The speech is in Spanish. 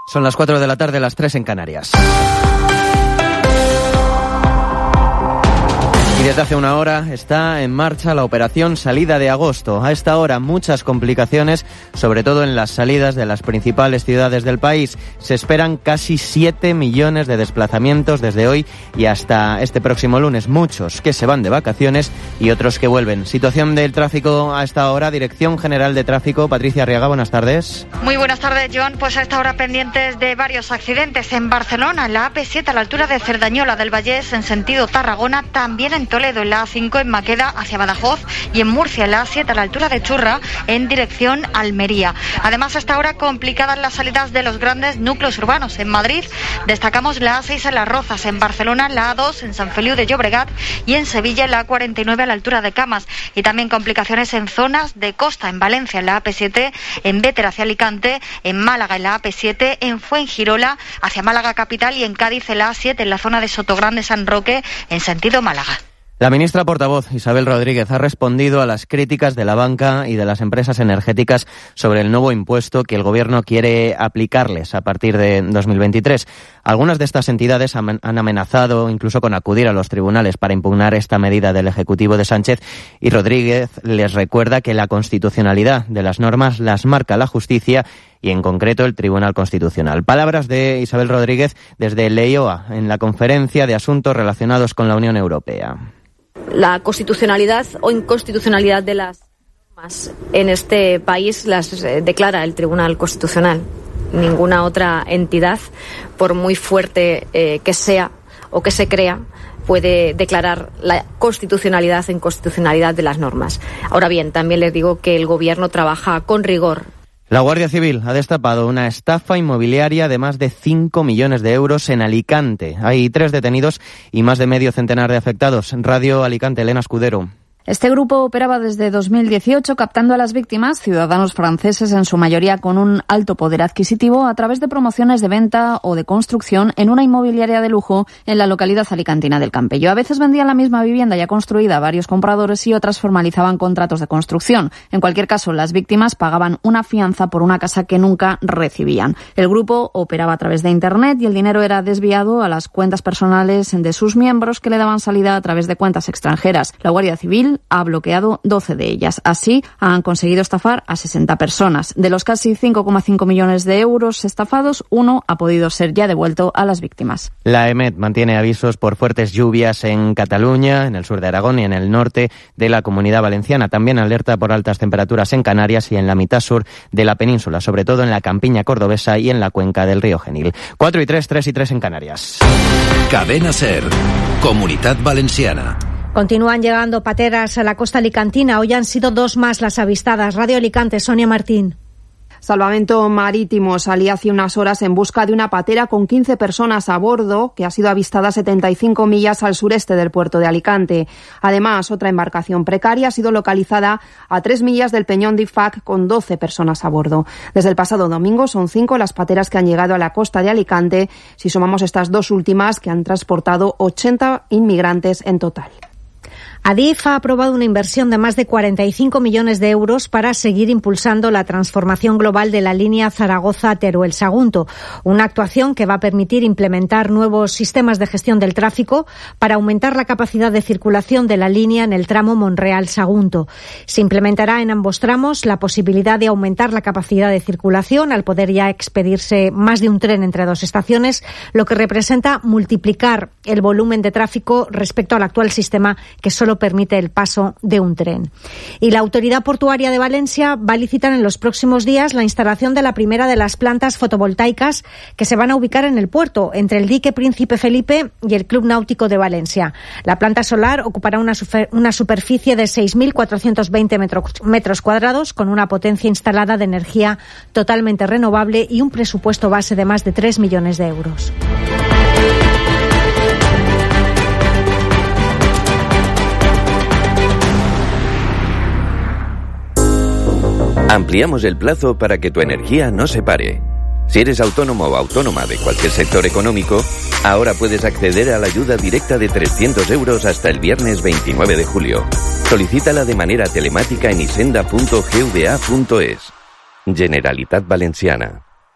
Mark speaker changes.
Speaker 1: Son las 4 de la tarde, las 3 en Canarias. Y desde hace una hora está en marcha la operación Salida de Agosto. A esta hora muchas complicaciones, sobre todo en las salidas de las principales ciudades del país. Se esperan casi 7 millones de desplazamientos desde hoy y hasta este próximo lunes. Muchos que se van de vacaciones y otros que vuelven. Situación del tráfico a esta hora. Dirección General de Tráfico, Patricia Arriaga, buenas tardes.
Speaker 2: Muy buenas tardes, John. Pues a esta hora pendientes de varios accidentes en Barcelona, en la AP7 a la altura de Cerdañola del Vallés en sentido Tarragona, también en Toledo, en la A5 en Maqueda hacia Badajoz y en Murcia, en la A7 a la altura de Churra en dirección Almería. Además, hasta ahora complicadas las salidas de los grandes núcleos urbanos. En Madrid destacamos la A6 en Las Rozas, en Barcelona la A2 en San Feliu de Llobregat y en Sevilla la A49 a la altura de Camas. Y también complicaciones en zonas de costa, en Valencia en la AP7, en Béter hacia Alicante, en Málaga en la AP7, en Fuengirola hacia Málaga capital y en Cádiz en la A7 en la zona de Sotogrande San Roque en sentido Málaga.
Speaker 1: La ministra portavoz, Isabel Rodríguez, ha respondido a las críticas de la banca y de las empresas energéticas sobre el nuevo impuesto que el Gobierno quiere aplicarles a partir de 2023. Algunas de estas entidades han amenazado incluso con acudir a los tribunales para impugnar esta medida del Ejecutivo de Sánchez, y Rodríguez les recuerda que la constitucionalidad de las normas las marca la justicia y en concreto el Tribunal Constitucional. Palabras de Isabel Rodríguez desde Leioa, en la Conferencia de Asuntos Relacionados con la Unión Europea.
Speaker 3: La constitucionalidad o inconstitucionalidad de las normas en este país las declara el Tribunal Constitucional. Ninguna otra entidad, por muy fuerte que sea o que se crea, puede declarar la constitucionalidad o inconstitucionalidad de las normas. Ahora bien, también les digo que el Gobierno trabaja con rigor.
Speaker 1: La Guardia Civil ha destapado una estafa inmobiliaria de más de 5 millones de euros en Alicante. Hay 3 detenidos y más de medio centenar de afectados. Radio Alicante, Elena Escudero.
Speaker 4: Este grupo operaba desde 2018 captando a las víctimas, ciudadanos franceses en su mayoría con un alto poder adquisitivo, a través de promociones de venta o de construcción en una inmobiliaria de lujo en la localidad alicantina del Campello. A veces vendían la misma vivienda ya construida a varios compradores y otras formalizaban contratos de construcción. En cualquier caso, las víctimas pagaban una fianza por una casa que nunca recibían. El grupo operaba a través de Internet y el dinero era desviado a las cuentas personales de sus miembros, que le daban salida a través de cuentas extranjeras. La Guardia Civil ha bloqueado 12 de ellas. Así, han conseguido estafar a 60 personas. De los casi 5,5 millones de euros estafados, 1 ha podido ser ya devuelto a las víctimas.
Speaker 1: La EMET mantiene avisos por fuertes lluvias en Cataluña, en el sur de Aragón y en el norte de la Comunidad Valenciana. También alerta por altas temperaturas en Canarias y en la mitad sur de la península, sobre todo en la campiña cordobesa y en la cuenca del río Genil. 4 y 3, 3 y 3 en Canarias.
Speaker 5: Cadena SER, Comunitat Valenciana.
Speaker 6: Continúan llegando pateras a la costa alicantina. Hoy han sido 2 más las avistadas. Radio Alicante, Sonia Martín.
Speaker 7: Salvamento Marítimo salía hace unas horas en busca de una patera con 15 personas a bordo que ha sido avistada a 75 millas al sureste del puerto de Alicante. Además, otra embarcación precaria ha sido localizada a 3 millas del Peñón de Ifac con 12 personas a bordo. Desde el pasado domingo son 5 las pateras que han llegado a la costa de Alicante, si sumamos estas 2 últimas que han transportado 80 inmigrantes en total.
Speaker 6: Adif ha aprobado una inversión de más de 45 millones de euros para seguir impulsando la transformación global de la línea Zaragoza-Teruel Sagunto, una actuación que va a permitir implementar nuevos sistemas de gestión del tráfico para aumentar la capacidad de circulación de la línea en el tramo Monreal-Sagunto. Se implementará en ambos tramos la posibilidad de aumentar la capacidad de circulación al poder ya expedirse más de un tren entre 2 estaciones, lo que representa multiplicar el volumen de tráfico respecto al actual sistema que solo permite el paso de un tren. Y la Autoridad Portuaria de Valencia va a licitar en los próximos días la instalación de la primera de las plantas fotovoltaicas que se van a ubicar en el puerto, entre el dique Príncipe Felipe y el Club Náutico de Valencia. La planta solar ocupará una superficie de 6.420 metros cuadrados, con una potencia instalada de energía totalmente renovable y un presupuesto base de más de 3 millones de euros.
Speaker 8: Ampliamos el plazo para que tu energía no se pare. Si eres autónomo o autónoma de cualquier sector económico, ahora puedes acceder a la ayuda directa de 300 euros hasta el viernes 29 de julio. Solicítala de manera telemática en hisenda.gva.es. Generalitat Valenciana.